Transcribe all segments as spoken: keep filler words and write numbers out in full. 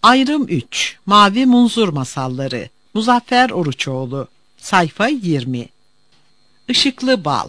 Ayrım üç. Mavi Munzur Masalları. Muzaffer Oruçoğlu. Sayfa yirmi. Işıklı Bal.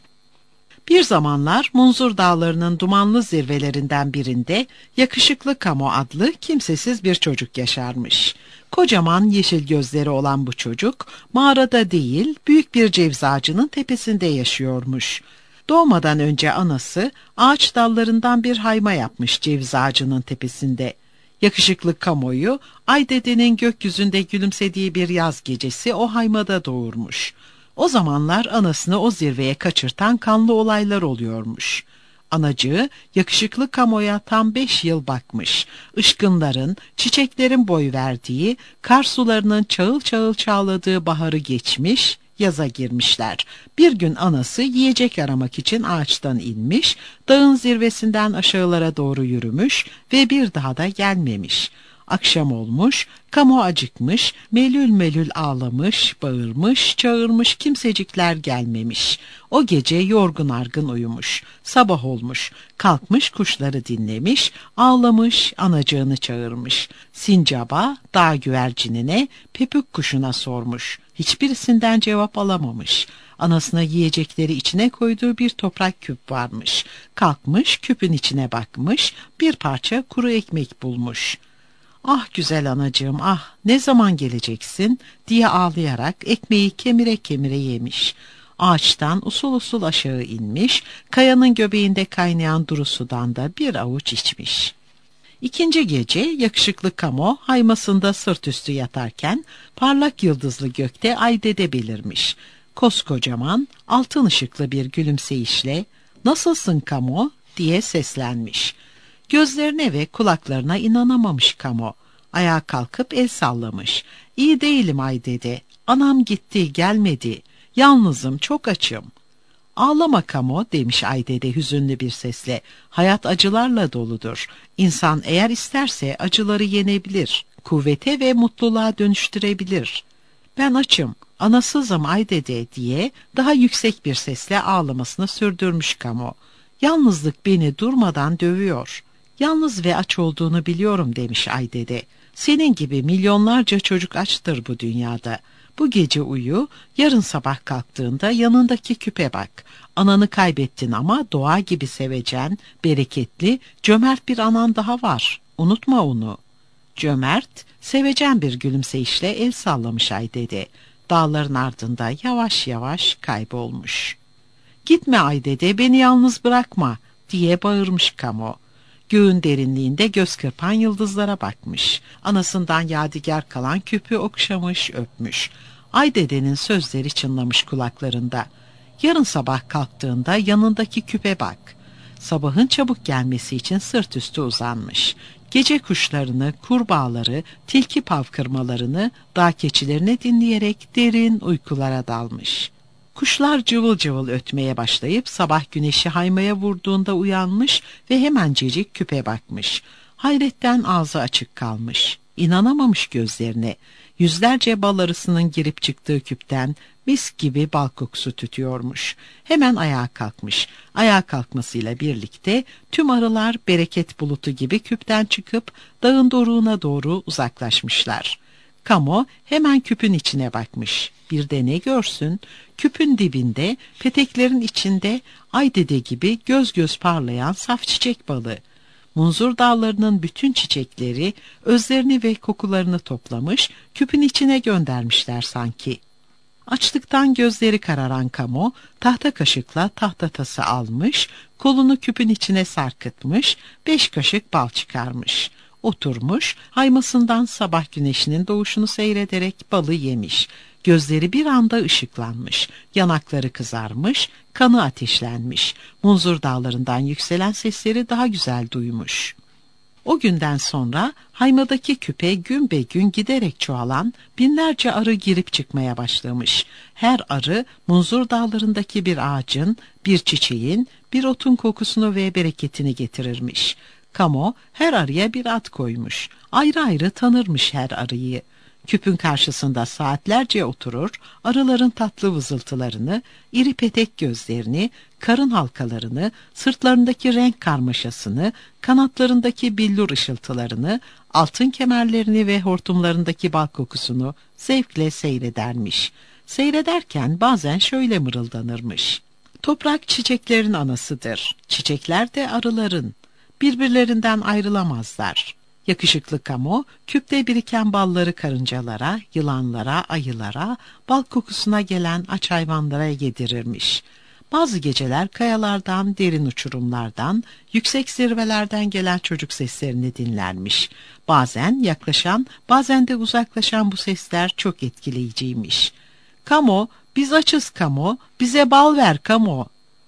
Bir zamanlar Munzur Dağları'nın dumanlı zirvelerinden birinde yakışıklı Kamo adlı kimsesiz bir çocuk yaşarmış. Kocaman yeşil gözleri olan bu çocuk mağarada değil, büyük bir ceviz ağacının tepesinde yaşıyormuş. Doğmadan önce anası ağaç dallarından bir hayma yapmış ceviz ağacının tepesinde. Yakışıklı Kamo'yu Ay dedenin gökyüzünde gülümsediği bir yaz gecesi o haymada doğurmuş. O zamanlar anasını o zirveye kaçırtan kanlı olaylar oluyormuş. Anacığı yakışıklı Kamo'ya tam beş yıl bakmış. Işkınların, çiçeklerin boy verdiği, kar sularının çağıl çağıl çağladığı baharı geçmiş, yaza girmişler. Bir gün anası yiyecek aramak için ağaçtan inmiş, dağın zirvesinden aşağılara doğru yürümüş ve bir daha da gelmemiş. Akşam olmuş, Kamo acıkmış, melül melül ağlamış, bağırmış, çağırmış, kimsecikler gelmemiş. O gece yorgun argın uyumuş. Sabah olmuş, kalkmış kuşları dinlemiş, ağlamış, anacığını çağırmış. Sincaba, dağ güvercinine, pepük kuşuna sormuş. Hiçbirisinden cevap alamamış. Anasına yiyecekleri içine koyduğu bir toprak küp varmış. Kalkmış, küpün içine bakmış, bir parça kuru ekmek bulmuş. "Ah güzel anacığım, ah ne zaman geleceksin?" diye ağlayarak ekmeği kemire kemire yemiş. Ağaçtan usul usul aşağı inmiş, kayanın göbeğinde kaynayan duru sudan da bir avuç içmiş. İkinci gece yakışıklı Kamo haymasında sırt üstü yatarken parlak yıldızlı gökte Ay dede belirmiş. Koskocaman, altın ışıklı bir gülümseyişle "Nasılsın Kamo?" diye seslenmiş. Gözlerine ve kulaklarına inanamamış Kamo. Ayağa kalkıp el sallamış. "İyi değilim Ay dede. Anam gitti, gelmedi. Yalnızım, çok açım." "Ağlama Kamo," demiş Ay dede hüzünlü bir sesle. "Hayat acılarla doludur. İnsan eğer isterse acıları yenebilir, kuvvete ve mutluluğa dönüştürebilir." "Ben açım, anasızım Ay dede," diye daha yüksek bir sesle ağlamasını sürdürmüş Kamo. "Yalnızlık beni durmadan dövüyor." "Yalnız ve aç olduğunu biliyorum," demiş Ay dede. "Senin gibi milyonlarca çocuk açtır bu dünyada. Bu gece uyu, yarın sabah kalktığında yanındaki küpe bak. Ananı kaybettin ama doğa gibi sevecen, bereketli, cömert bir anan daha var. Unutma onu." Cömert, sevecen bir gülümseyişle el sallamış Ay dede. Dağların ardında yavaş yavaş kaybolmuş. "Gitme Ay dede, beni yalnız bırakma," diye bağırmış Kamo. Göğün derinliğinde göz kırpan yıldızlara bakmış. Anasından yadigar kalan küpü okşamış, öpmüş. Ay dedenin sözleri çınlamış kulaklarında. Yarın sabah kalktığında yanındaki küpe bak. Sabahın çabuk gelmesi için sırt üstü uzanmış. Gece kuşlarını, kurbağaları, tilki pavkırmalarını, dağ keçilerini dinleyerek derin uykulara dalmış. Kuşlar cıvıl cıvıl ötmeye başlayıp sabah güneşi haymaya vurduğunda uyanmış ve hemencecik küpe bakmış. Hayretten ağzı açık kalmış. İnanamamış gözlerine. Yüzlerce bal arısının girip çıktığı küpten mis gibi bal kokusu tütüyormuş. Hemen ayağa kalkmış. Ayağa kalkmasıyla birlikte tüm arılar bereket bulutu gibi küpten çıkıp dağın doruğuna doğru uzaklaşmışlar. Kamo hemen küpün içine bakmış. Bir de ne görsün? Küpün dibinde, peteklerin içinde Ay dede gibi göz göz parlayan saf çiçek balı. Munzur dağlarının bütün çiçekleri özlerini ve kokularını toplamış, küpün içine göndermişler sanki. Açlıktan gözleri kararan Kamo, tahta kaşıkla tahta tası almış, kolunu küpün içine sarkıtmış, beş kaşık bal çıkarmış. Oturmuş, haymasından sabah güneşinin doğuşunu seyrederek balı yemiş. Gözleri bir anda ışıklanmış, yanakları kızarmış, kanı ateşlenmiş. Munzur dağlarından yükselen sesleri daha güzel duymuş. O günden sonra haymadaki küpe gün be gün giderek çoğalan binlerce arı girip çıkmaya başlamış. Her arı Munzur dağlarındaki bir ağacın, bir çiçeğin, bir otun kokusunu ve bereketini getirirmiş. Kamo her arıya bir ad koymuş. Ayrı ayrı tanırmış her arıyı. Küpün karşısında saatlerce oturur, arıların tatlı vızıltılarını, iri petek gözlerini, karın halkalarını, sırtlarındaki renk karmaşasını, kanatlarındaki billur ışıltılarını, altın kemerlerini ve hortumlarındaki bal kokusunu zevkle seyredermiş. Seyrederken bazen şöyle mırıldanırmış: "Toprak çiçeklerin anasıdır, çiçekler de arıların. Birbirlerinden ayrılamazlar." Yakışıklı Kamo, küpte biriken balları karıncalara, yılanlara, ayılara, bal kokusuna gelen aç hayvanlara yedirirmiş. Bazı geceler kayalardan, derin uçurumlardan, yüksek zirvelerden gelen çocuk seslerini dinlermiş. Bazen yaklaşan, bazen de uzaklaşan bu sesler çok etkileyiciymiş. "Kamo, biz açız Kamo, bize bal ver Kamo."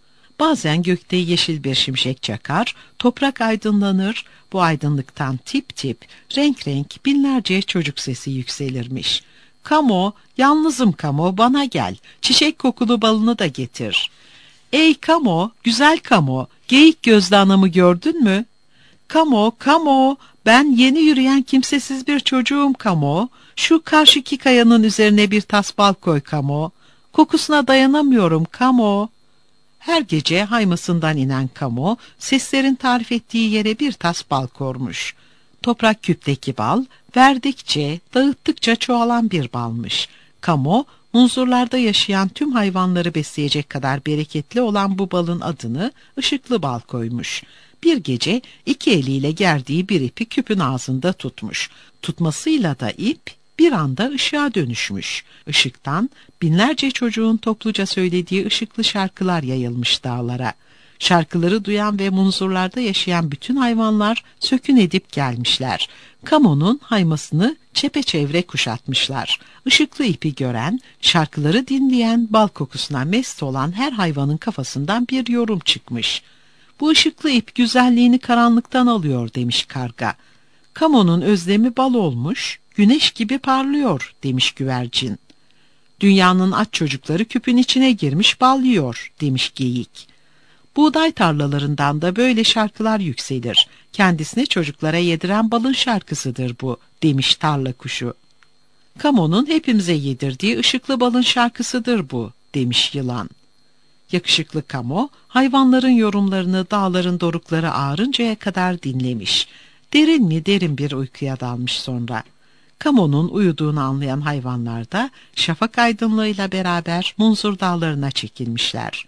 Bazen gökte yeşil bir şimşek çakar, toprak aydınlanır, bu aydınlıktan tip tip, renk renk binlerce çocuk sesi yükselirmiş. "Kamo, yalnızım Kamo, bana gel, çiçek kokulu balını da getir." "Ey Kamo, güzel Kamo, geyik gözlü anamı gördün mü?" "Kamo, Kamo, ben yeni yürüyen kimsesiz bir çocuğum Kamo, şu karşıki kayanın üzerine bir tas bal koy Kamo, kokusuna dayanamıyorum Kamo." Her gece haymasından inen Kamo, seslerin tarif ettiği yere bir tas bal kormuş. Toprak küpteki bal, verdikçe, dağıttıkça çoğalan bir balmış. Kamo, munzurlarda yaşayan tüm hayvanları besleyecek kadar bereketli olan bu balın adını ışıklı bal koymuş. Bir gece iki eliyle gerdiği bir ipi küpün ağzında tutmuş. Tutmasıyla da ip bir anda ışığa dönüşmüş. Işıktan binlerce çocuğun topluca söylediği ışıklı şarkılar yayılmış dağlara. Şarkıları duyan ve munzurlarda yaşayan bütün hayvanlar sökün edip gelmişler. Kamo'nun haymasını çepeçevre kuşatmışlar. Işıklı ipi gören, şarkıları dinleyen, bal kokusuna mest olan her hayvanın kafasından bir yorum çıkmış. "Bu ışıklı ip güzelliğini karanlıktan alıyor," demiş karga. "Kamo'nun özlemi bal olmuş, güneş gibi parlıyor," demiş güvercin. "Dünyanın aç çocukları küpün içine girmiş bal yiyor," demiş geyik. "Buğday tarlalarından da böyle şarkılar yükselir. Kendisine çocuklara yediren balın şarkısıdır bu," demiş tarla kuşu. "Kamo'nun hepimize yedirdiği ışıklı balın şarkısıdır bu," demiş yılan. Yakışıklı Kamo, hayvanların yorumlarını dağların dorukları ağarıncaya kadar dinlemiş. Derin mi derin bir uykuya dalmış sonra. Kamo'nun uyuduğunu anlayan hayvanlar da şafak aydınlığıyla beraber Munzur dağlarına çekilmişler.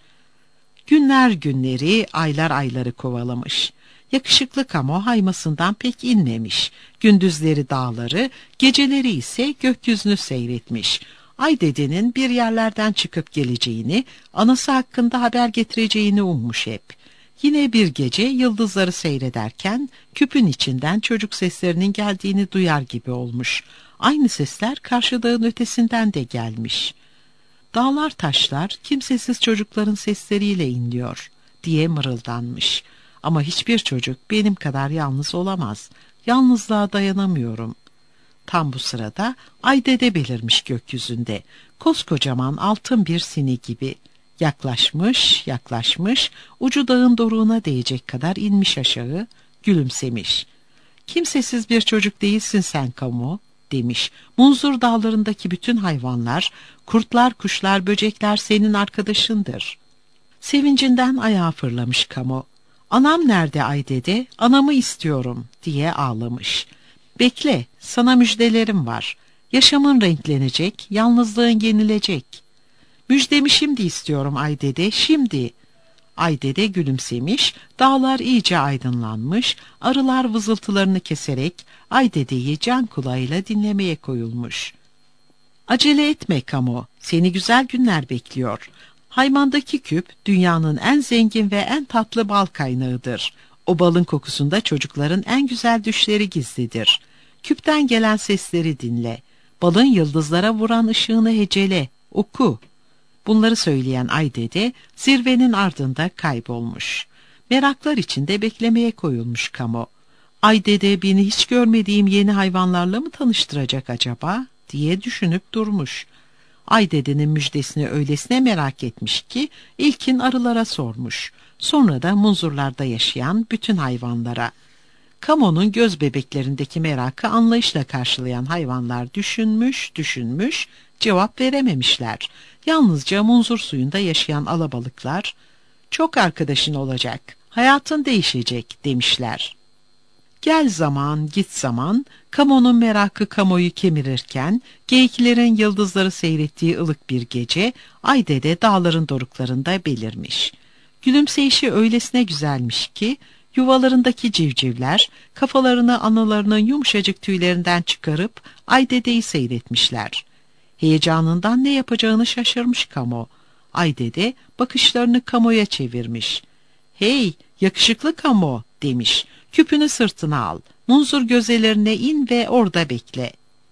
Günler günleri, aylar ayları kovalamış. Yakışıklı Kamo haymasından pek inmemiş. Gündüzleri dağları, geceleri ise gökyüzünü seyretmiş. Ay dedenin bir yerlerden çıkıp geleceğini, anası hakkında haber getireceğini ummuş hep. Yine bir gece yıldızları seyrederken küpün içinden çocuk seslerinin geldiğini duyar gibi olmuş. Aynı sesler karşı dağın ötesinden de gelmiş. "Dağlar taşlar kimsesiz çocukların sesleriyle inliyor," diye mırıldanmış. "Ama hiçbir çocuk benim kadar yalnız olamaz. Yalnızlığa dayanamıyorum." Tam bu sırada Ay dede belirmiş gökyüzünde. Koskocaman altın bir sini gibi. Yaklaşmış, yaklaşmış, ucu dağın doruğuna değecek kadar inmiş aşağı, gülümsemiş. "Kimsesiz bir çocuk değilsin sen Kamo," demiş. "Munzur dağlarındaki bütün hayvanlar, kurtlar, kuşlar, böcekler senin arkadaşındır." Sevincinden ayağa fırlamış Kamo. "Anam nerede Ay dede? Anamı istiyorum," diye ağlamış. "Bekle, sana müjdelerim var. Yaşamın renklenecek, yalnızlığın yenilecek." "Müjdemi şimdi istiyorum Ay dede, şimdi." Ay dede gülümsemiş, dağlar iyice aydınlanmış, arılar vızıltılarını keserek Ay dedeyi can kulağıyla dinlemeye koyulmuş. "Acele etme Kamo, seni güzel günler bekliyor. Haymandaki küp dünyanın en zengin ve en tatlı bal kaynağıdır. O balın kokusunda çocukların en güzel düşleri gizlidir. Küpten gelen sesleri dinle. Balın yıldızlara vuran ışığını hecele, oku." Bunları söyleyen Ay dede zirvenin ardında kaybolmuş. Meraklar içinde beklemeye koyulmuş Kamo. "Ay dede beni hiç görmediğim yeni hayvanlarla mı tanıştıracak acaba?" diye düşünüp durmuş. Ay dedenin müjdesini öylesine merak etmiş ki ilkin arılara sormuş. Sonra da munzurlarda yaşayan bütün hayvanlara. Kamo'nun göz bebeklerindeki merakı anlayışla karşılayan hayvanlar düşünmüş, düşünmüş, cevap verememişler. Yalnızca munzur suyunda yaşayan alabalıklar, "Çok arkadaşın olacak, hayatın değişecek," demişler. Gel zaman, git zaman, Kamo'nun merakı Kamo'yu kemirirken, geyiklerin yıldızları seyrettiği ılık bir gece, Aydede dağların doruklarında belirmiş. Gülümseyişi öylesine güzelmiş ki, yuvalarındaki civcivler, kafalarını analarının yumuşacık tüylerinden çıkarıp, Aydede'yi seyretmişler. Heyecanından ne yapacağını şaşırmış Kamo. Aydede, bakışlarını Kamo'ya çevirmiş. "Hey, yakışıklı Kamo," demiş. "Küpünü sırtına al, munzur gözelerine in ve orada bekle."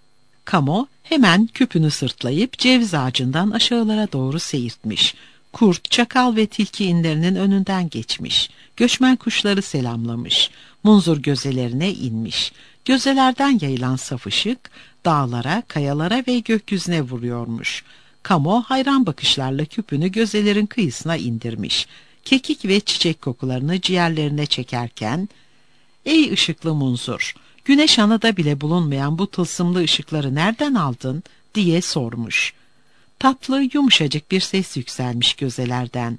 Kamo hemen küpünü sırtlayıp ceviz ağacından aşağılara doğru seyirtmiş. Kurt, çakal ve tilki inlerinin önünden geçmiş. Göçmen kuşları selamlamış. Munzur gözelerine inmiş. Gözelerden yayılan saf ışık dağlara, kayalara ve gökyüzüne vuruyormuş. Kamo hayran bakışlarla küpünü gözelerin kıyısına indirmiş. Kekik ve çiçek kokularını ciğerlerine çekerken, "Ey ışıklı munzur, güneş anada bile bulunmayan bu tılsımlı ışıkları nereden aldın?" diye sormuş. Tatlı, yumuşacık bir ses yükselmiş gözelerden.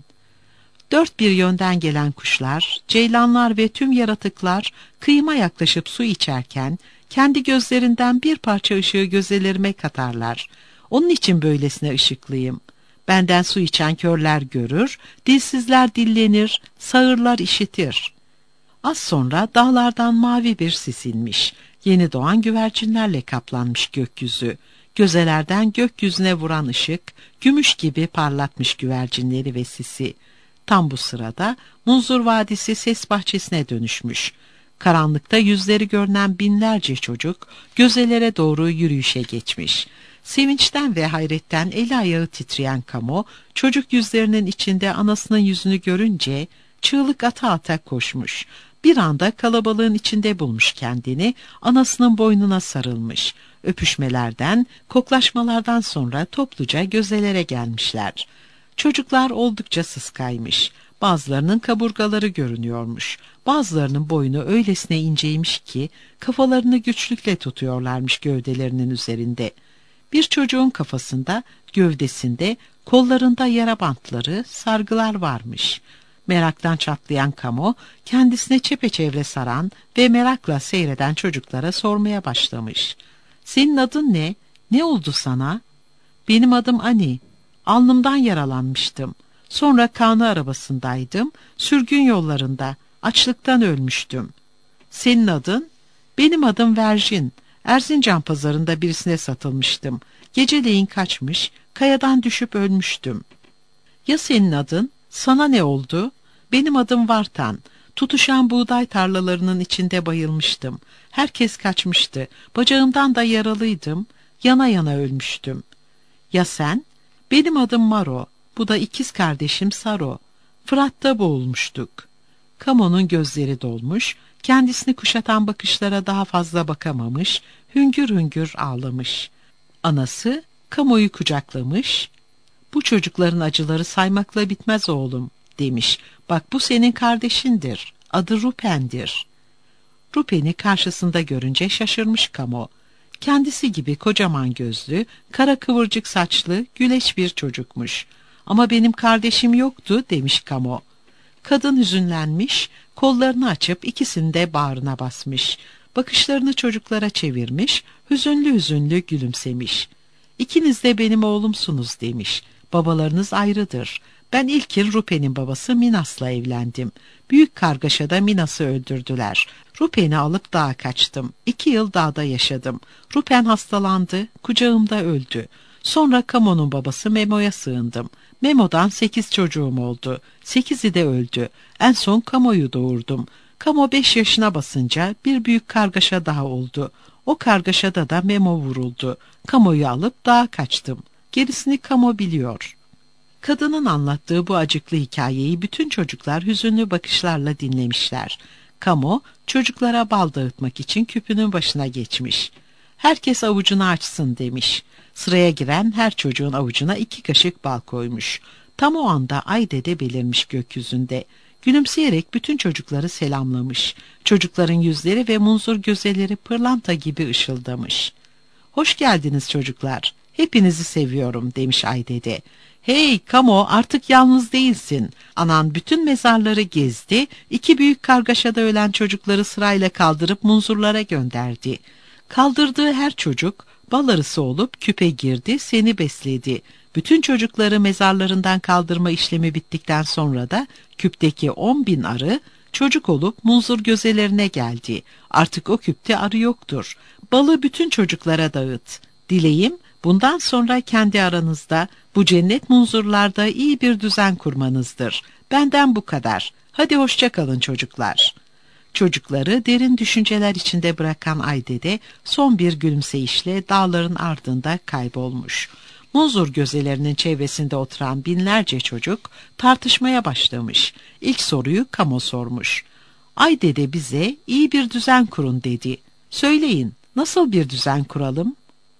Dört bir yönden gelen kuşlar, ceylanlar ve tüm yaratıklar kıyıma yaklaşıp su içerken, kendi gözlerinden bir parça ışığı gözelerime katarlar. Onun için böylesine ışıklıyım. Benden su içen körler görür, dilsizler dillenir, sağırlar işitir. Az sonra dağlardan mavi bir sis inmiş. Yeni doğan güvercinlerle kaplanmış gökyüzü. Gözelerden gökyüzüne vuran ışık, gümüş gibi parlatmış güvercinleri ve sisi. Tam bu sırada Munzur Vadisi ses bahçesine dönüşmüş. Karanlıkta yüzleri görünen binlerce çocuk gözelere doğru yürüyüşe geçmiş. Sevinçten ve hayretten eli ayağı titreyen Kamo, çocuk yüzlerinin içinde anasının yüzünü görünce çığlık ata ata koşmuş. Bir anda kalabalığın içinde bulmuş kendini, anasının boynuna sarılmış. Öpüşmelerden, koklaşmalardan sonra topluca gözelere gelmişler. Çocuklar oldukça sıskaymış. Bazılarının kaburgaları görünüyormuş. Bazılarının boynu öylesine inceymiş ki kafalarını güçlükle tutuyorlarmış gövdelerinin üzerinde. Bir çocuğun kafasında, gövdesinde, kollarında yara bantları, sargılar varmış. Meraktan çatlayan Kamo, kendisine çepeçevre saran ve merakla seyreden çocuklara sormaya başlamış. "Senin adın ne? Ne oldu sana?" "Benim adım Ani. Alnımdan yaralanmıştım. Sonra Kanı arabasındaydım. Sürgün yollarında. Açlıktan ölmüştüm." "Senin adın?" "Benim adım Verjin. Erzincan pazarında birisine satılmıştım. Geceleyin kaçmış, kayadan düşüp ölmüştüm." "Ya senin adın? Sana ne oldu?" "Benim adım Vartan. Tutuşan buğday tarlalarının içinde bayılmıştım. Herkes kaçmıştı. Bacağımdan da yaralıydım. Yana yana ölmüştüm." "Ya sen?" "Benim adım Maro. Bu da ikiz kardeşim Saro. Fırat'ta boğulmuştuk." Kamo'nun gözleri dolmuş, kendisini kuşatan bakışlara daha fazla bakamamış, hüngür hüngür ağlamış. Anası Kamo'yu kucaklamış, "Bu çocukların acıları saymakla bitmez oğlum," demiş. "Bak bu senin kardeşindir. Adı Rupen'dir." Rupen'i karşısında görünce şaşırmış Kamo. Kendisi gibi kocaman gözlü, kara kıvırcık saçlı, güleç bir çocukmuş. "Ama benim kardeşim yoktu," demiş Kamo. Kadın hüzünlenmiş, kollarını açıp ikisini de bağrına basmış. Bakışlarını çocuklara çevirmiş, hüzünlü hüzünlü gülümsemiş. "İkiniz de benim oğlumsunuz," demiş. "Babalarınız ayrıdır. Ben ilkin Rupen'in babası Minas'la evlendim. Büyük kargaşada Minas'ı öldürdüler. Rupen'i alıp dağa kaçtım. İki yıl dağda yaşadım. Rupen hastalandı, kucağımda öldü. Sonra Kamo'nun babası Memo'ya sığındım. Memo'dan sekiz çocuğum oldu. Sekizi de öldü. En son Kamo'yu doğurdum. Kamo beş yaşına basınca bir büyük kargaşa daha oldu. O kargaşada da Memo vuruldu. Kamo'yu alıp dağa kaçtım. Gerisini Kamo biliyor." Kadının anlattığı bu acıklı hikayeyi bütün çocuklar hüzünlü bakışlarla dinlemişler. Kamo, çocuklara bal dağıtmak için küpünün başına geçmiş. "Herkes avucunu açsın," demiş. Sıraya giren her çocuğun avucuna iki kaşık bal koymuş. Tam o anda Aydede belirmiş gökyüzünde. Gülümseyerek bütün çocukları selamlamış. Çocukların yüzleri ve munzur gözeleri pırlanta gibi ışıldamış. "Hoş geldiniz çocuklar. Hepinizi seviyorum," demiş Aydede. "Hey Kamo, artık yalnız değilsin." Anan bütün mezarları gezdi, iki büyük kargaşada ölen çocukları sırayla kaldırıp munzurlara gönderdi. Kaldırdığı her çocuk bal arısı olup küpe girdi, seni besledi. Bütün çocukları mezarlarından kaldırma işlemi bittikten sonra da küpteki on bin arı çocuk olup munzur gözelerine geldi. Artık o küpte arı yoktur. Balı bütün çocuklara dağıt. Dileğim, bundan sonra kendi aranızda bu cennet munzurlarda iyi bir düzen kurmanızdır. Benden bu kadar. Hadi hoşça kalın çocuklar. Çocukları derin düşünceler içinde bırakan Aydede son bir gülümseyişle dağların ardında kaybolmuş. Munzur gözelerinin çevresinde oturan binlerce çocuk tartışmaya başlamış. İlk soruyu Kamo sormuş. "Aydede bize iyi bir düzen kurun," dedi. "Söyleyin, nasıl bir düzen kuralım?"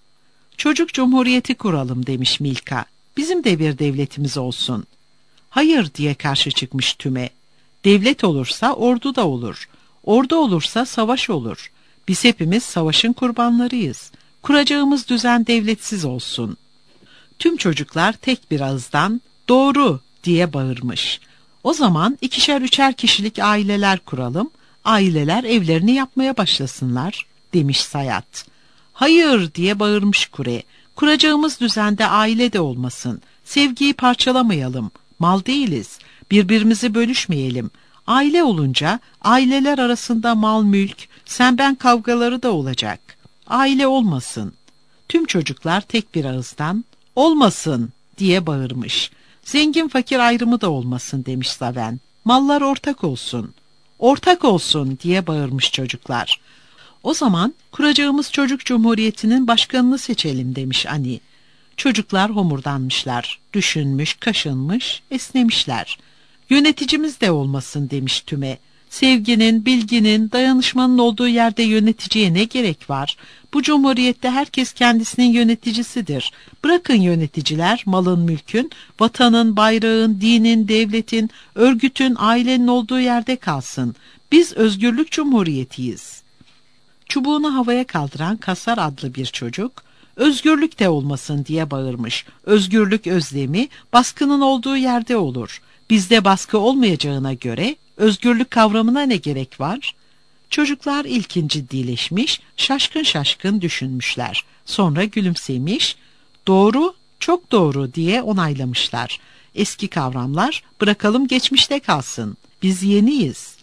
"Çocuk cumhuriyeti kuralım," demiş Milka. "Bizim de bir devletimiz olsun." "Hayır," diye karşı çıkmış Tüme. "Devlet olursa ordu da olur. Ordu olursa savaş olur. Biz hepimiz savaşın kurbanlarıyız. Kuracağımız düzen devletsiz olsun." Tüm çocuklar tek bir ağızdan "Doğru!" diye bağırmış. "O zaman ikişer üçer kişilik aileler kuralım, aileler evlerini yapmaya başlasınlar," demiş Sayat. "Hayır!" diye bağırmış Kure. "Kuracağımız düzende aile de olmasın. Sevgiyi parçalamayalım. Mal değiliz. Birbirimizi bölüşmeyelim. Aile olunca aileler arasında mal mülk, sen ben kavgaları da olacak. Aile olmasın." Tüm çocuklar tek bir ağızdan "Olmasın!" diye bağırmış. "Zengin fakir ayrımı da olmasın," demiş Zaven. "Mallar ortak olsun." "Ortak olsun!" diye bağırmış çocuklar. "O zaman kuracağımız çocuk cumhuriyetinin başkanını seçelim," demiş Ani. Çocuklar homurdanmışlar, düşünmüş, kaşınmış, esnemişler. "Yöneticimiz de olmasın," demiş Tüme. "Sevginin, bilginin, dayanışmanın olduğu yerde yöneticiye ne gerek var? Bu cumhuriyette herkes kendisinin yöneticisidir. Bırakın yöneticiler, malın, mülkün, vatanın, bayrağın, dinin, devletin, örgütün, ailenin olduğu yerde kalsın. Biz özgürlük cumhuriyetiyiz." Çubuğunu havaya kaldıran Kasar adlı bir çocuk, "Özgürlük de olmasın," diye bağırmış. "Özgürlük özlemi baskının olduğu yerde olur. Bizde baskı olmayacağına göre özgürlük kavramına ne gerek var?" Çocuklar ilkin ciddileşmiş, şaşkın şaşkın düşünmüşler. Sonra gülümsemiş, "Doğru, çok doğru," diye onaylamışlar. "Eski kavramlar bırakalım geçmişte kalsın. Biz yeniyiz."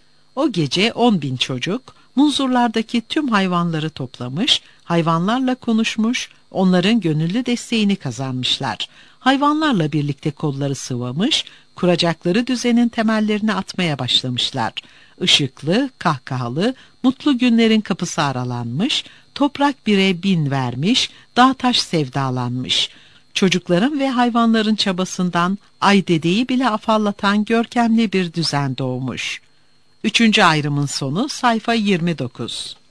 O gece on bin çocuk munzurlardaki tüm hayvanları toplamış, hayvanlarla konuşmuş, onların gönüllü desteğini kazanmışlar. Hayvanlarla birlikte kolları sıvamış, kuracakları düzenin temellerini atmaya başlamışlar. Işıklı, kahkahalı, mutlu günlerin kapısı aralanmış, toprak bire bin vermiş, dağ taş sevdalanmış. Çocukların ve hayvanların çabasından Aydede'yi bile afallatan görkemli bir düzen doğmuş. Üçüncü ayrımın sonu sayfa yirmi dokuz.